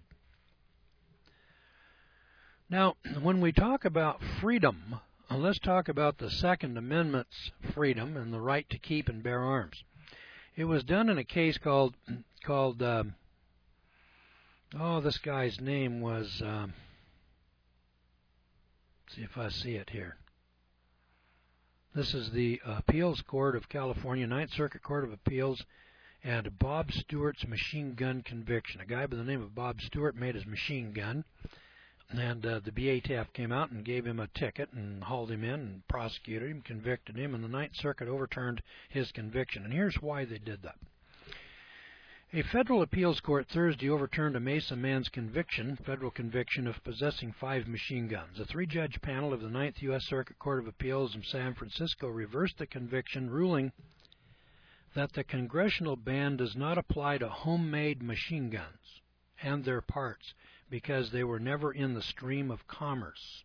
Now, when we talk about freedom, let's talk about the Second Amendment's freedom and the right to keep and bear arms. It was done in a case called, called um, oh, this guy's name was, um, let's see if I see it here. This is the Appeals Court of California, Ninth Circuit Court of Appeals, and Bob Stewart's machine gun conviction. A guy by the name of Bob Stewart made his machine gun, and uh, the B A T F came out and gave him a ticket and hauled him in and prosecuted him, convicted him, and the Ninth Circuit overturned his conviction. And here's why they did that. A federal appeals court Thursday overturned a Mesa man's conviction, federal conviction, of possessing five machine guns. A three-judge panel of the Ninth U S Circuit Court of Appeals in San Francisco reversed the conviction, ruling that the congressional ban does not apply to homemade machine guns and their parts because they were never in the stream of commerce.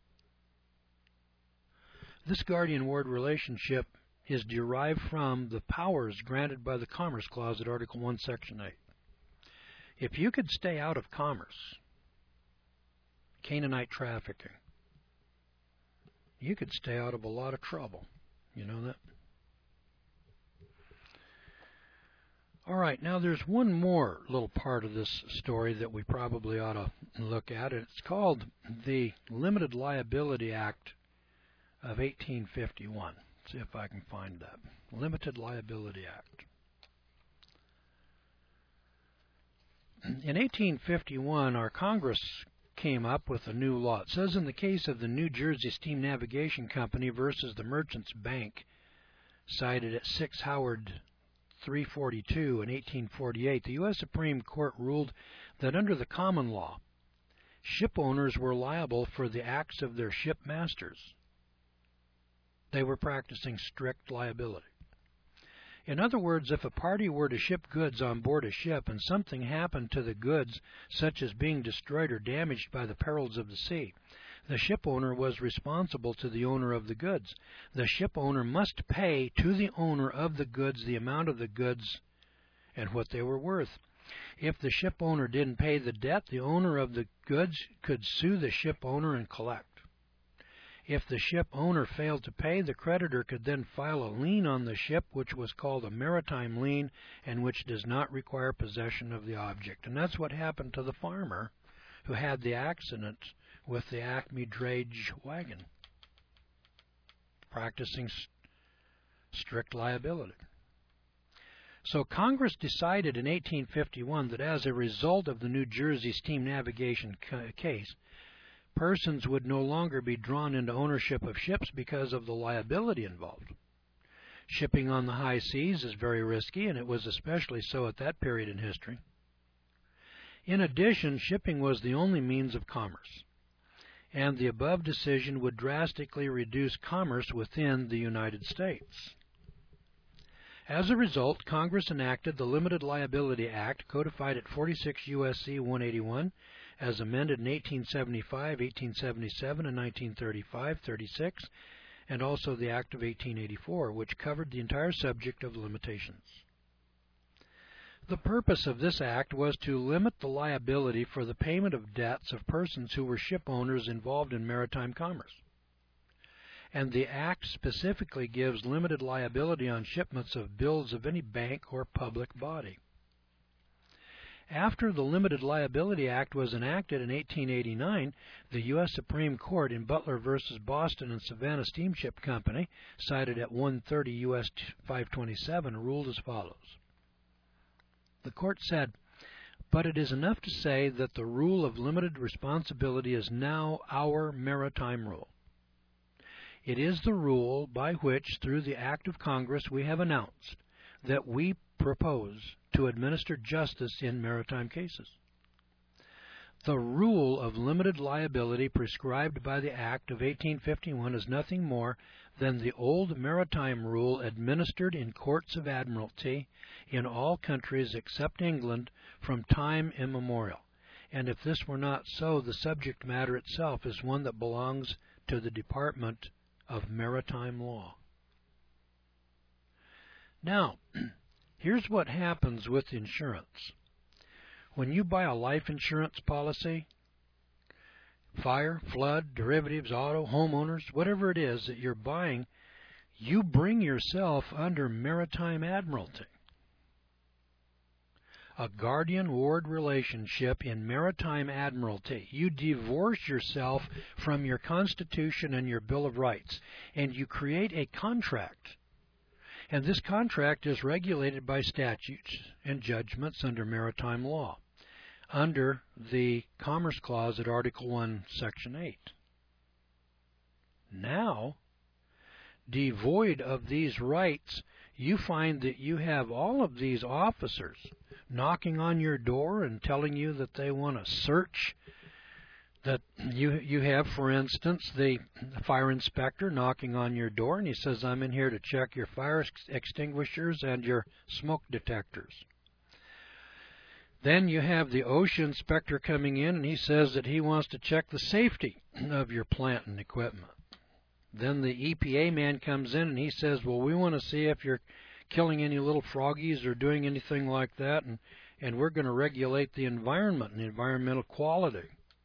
This guardian-ward relationship is derived from the powers granted by the Commerce Clause at Article one, Section eight. If you could stay out of commerce, Canaanite trafficking, you could stay out of a lot of trouble. You know that? All right, now there's one more little part of this story that we probably ought to look at. It's called the Limited Liability Act of eighteen fifty-one. See if I can find that. Limited Liability Act. In eighteen fifty-one, our Congress came up with a new law. It says in the case of the New Jersey Steam Navigation Company versus the Merchants Bank, cited at six Howard three forty-two in eighteen forty-eight, the U S Supreme Court ruled that under the common law, ship owners were liable for the acts of their ship masters. They were practicing strict liability. In other words, if a party were to ship goods on board a ship and something happened to the goods, such as being destroyed or damaged by the perils of the sea, the ship owner was responsible to the owner of the goods. The ship owner must pay to the owner of the goods the amount of the goods and what they were worth. If the ship owner didn't pay the debt, the owner of the goods could sue the ship owner and collect. If the ship owner failed to pay, the creditor could then file a lien on the ship, which was called a maritime lien, and which does not require possession of the object. And that's what happened to the farmer who had the accident with the Acme drage wagon, practicing st- strict liability. So Congress decided in eighteen fifty-one that as a result of the New Jersey steam navigation ca- case, persons would no longer be drawn into ownership of ships because of the liability involved. Shipping on the high seas is very risky, and it was especially so at that period in history. In addition, shipping was the only means of commerce, and the above decision would drastically reduce commerce within the United States. As a result, Congress enacted the Limited Liability Act, codified at forty-six U S C one eighty-one, as amended in eighteen seventy-five, eighteen seventy-seven, and nineteen thirty-five, thirty-six, and also the Act of eighteen eighty-four, which covered the entire subject of limitations. The purpose of this act was to limit the liability for the payment of debts of persons who were ship owners involved in maritime commerce. And the act specifically gives limited liability on shipments of bills of any bank or public body. After the Limited Liability Act was enacted in eighteen eighty-nine, the U S Supreme Court in Butler versus Boston and Savannah Steamship Company, cited at one thirty U S five twenty-seven, ruled as follows. The court said, "But it is enough to say that the rule of limited responsibility is now our maritime rule. It is the rule by which, through the act of Congress, we have announced that we propose to administer justice in maritime cases. The rule of limited liability prescribed by the Act of eighteen fifty-one is nothing more than the old maritime rule administered in courts of admiralty in all countries except England from time immemorial. And if this were not so, the subject matter itself is one that belongs to the Department of Maritime Law." Now, here's what happens with insurance. When you buy a life insurance policy, fire, flood, derivatives, auto, homeowners, whatever it is that you're buying, you bring yourself under maritime admiralty. A guardian-ward relationship in maritime admiralty. You divorce yourself from your Constitution and your Bill of Rights, and you create a contract. And this contract is regulated by statutes and judgments under maritime law, under the Commerce Clause at Article one, Section eight. Now, devoid of these rights, you find that you have all of these officers knocking on your door and telling you that they want to search. That you you have, for instance, the fire inspector knocking on your door, and he says, "I'm in here to check your fire extinguishers and your smoke detectors." Then you have the OSHA inspector coming in, and he says that he wants to check the safety of your plant and equipment. Then the E P A man comes in, and he says, "Well, we want to see if you're killing any little froggies or doing anything like that, and, and we're going to regulate the environment and environmental quality."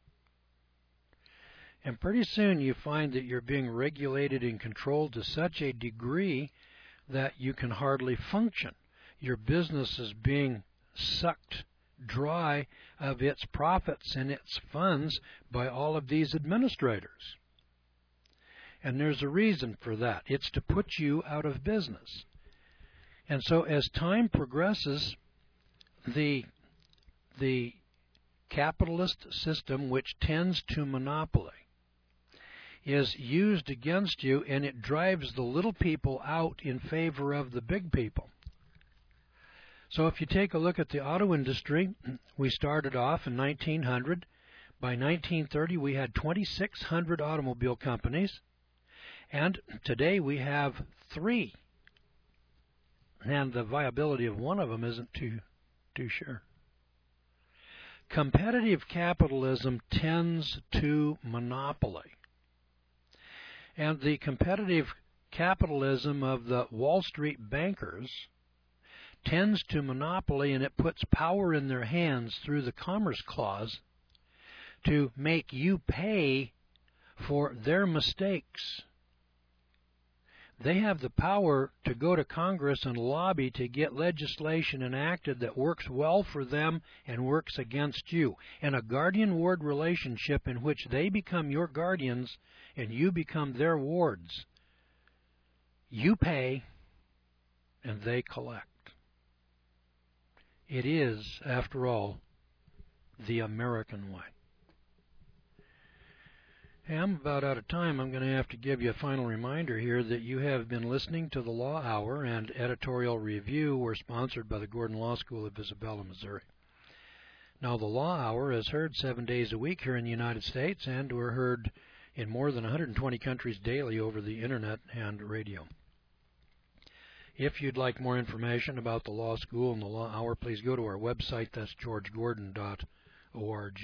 And pretty soon you find that you're being regulated and controlled to such a degree that you can hardly function. Your business is being sucked dry of its profits and its funds by all of these administrators. And there's a reason for that. It's to put you out of business. And so as time progresses, the, the capitalist system, which tends to monopoly, is used against you, and it drives the little people out in favor of the big people. So if you take a look at the auto industry, we started off in nineteen hundred. By nineteen thirty, we had twenty-six hundred automobile companies, and today we have three. And the viability of one of them isn't too, too sure. Competitive capitalism tends to monopoly. And the competitive capitalism of the Wall Street bankers tends to monopoly, and it puts power in their hands through the Commerce Clause to make you pay for their mistakes. They have the power to go to Congress and lobby to get legislation enacted that works well for them and works against you. And a guardian-ward relationship in which they become your guardians and you become their wards. You pay and they collect. It is, after all, the American way. Hey, I'm about out of time. I'm going to have to give you a final reminder here that you have been listening to the Law Hour, and editorial review were sponsored by the Gordon Law School of Isabella, Missouri. Now, the Law Hour is heard seven days a week here in the United States, and we're heard in more than one hundred twenty countries daily over the Internet and radio. If you'd like more information about the Law School and the Law Hour, please go to our website. That's george gordon dot org.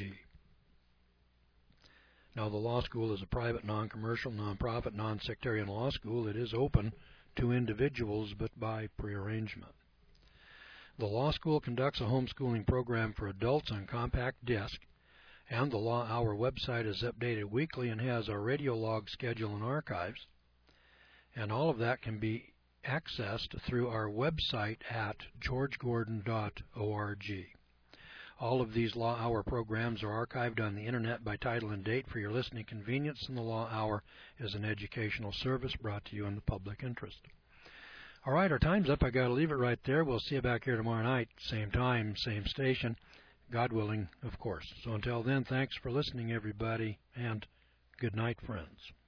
Now, the Law School is a private, non-commercial, non-profit, non-sectarian law school. It is open to individuals, but by prearrangement. The Law School conducts a homeschooling program for adults on compact disc, and the Law Hour website is updated weekly and has our radio log schedule and archives. And all of that can be accessed through our website at george gordon dot org. All of these Law Hour programs are archived on the Internet by title and date for your listening convenience, and the Law Hour is an educational service brought to you in the public interest. All right, our time's up. I got to leave it right there. We'll see you back here tomorrow night, same time, same station, God willing, of course. So until then, thanks for listening, everybody, and good night, friends.